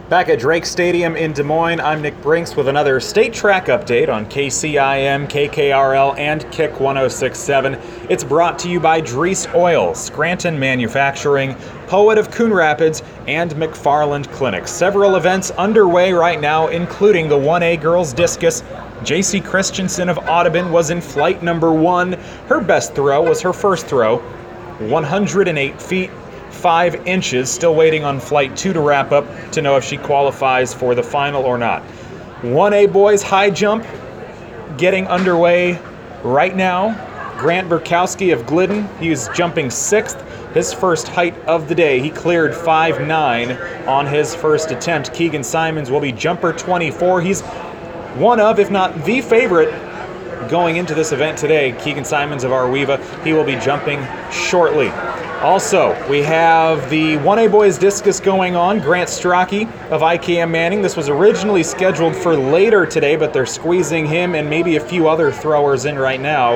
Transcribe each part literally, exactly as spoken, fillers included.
Back at Drake Stadium in Des Moines, I'm Nick Brinks with another state track update on K C I M, K K R L, and Kick one oh six point seven. It's brought to you by Dries Oil, Scranton Manufacturing, Poet of Coon Rapids, and McFarland Clinic. Several events underway right now, including the one A Girls Discus. J C Christensen of Audubon was in flight number one. Her best throw was her first throw, one hundred eight feet. Five inches, still waiting on flight two to wrap up to know if she qualifies for the final or not. one A boys high jump getting underway right now. Grant Burkowski of Glidden, he was jumping sixth, his first height of the day. He cleared five nine on his first attempt. Keegan Simons will be jumper twenty-four. He's one of, if not the favorite, going into this event today. Keegan Simons of Arweva, he will be jumping shortly. Also, we have the one A boys discus going on. Grant Strachey of I K M Manning. This was originally scheduled for later today, but they're squeezing him and maybe a few other throwers in right now.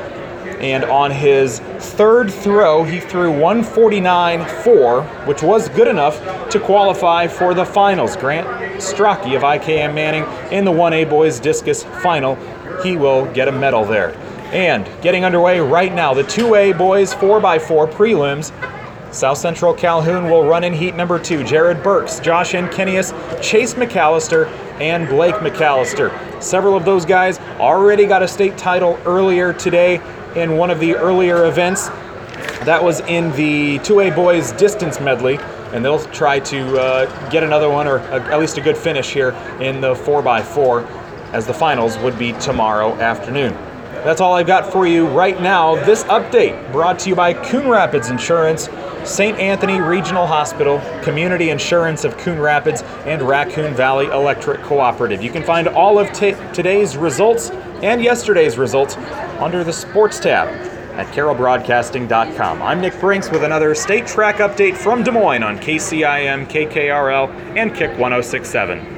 And on his third throw, he threw one forty-nine point four, which was good enough to qualify for the finals. Grant Strachey of I K M Manning in the one A boys discus final. He will get a medal there. And getting underway right now, the two A boys four by four prelims. South Central Calhoun will run in heat number two. Jared Burks, Josh Enkenius, Chase McAllister, and Blake McAllister. Several of those guys already got a state title earlier today in one of the earlier events. That was in the two A boys distance medley, and they'll try to uh, get another one, or a, at least a good finish here in the four by four, as the finals would be tomorrow afternoon. That's all I've got for you right now. This update brought to you by Coon Rapids Insurance, Saint Anthony Regional Hospital, Community Insurance of Coon Rapids, and Raccoon Valley Electric Cooperative. You can find all of t- today's results and yesterday's results under the Sports tab at carroll broadcasting dot com. I'm Nick Brinks with another state track update from Des Moines on K C I M, K K R L, and Kick one oh six point seven.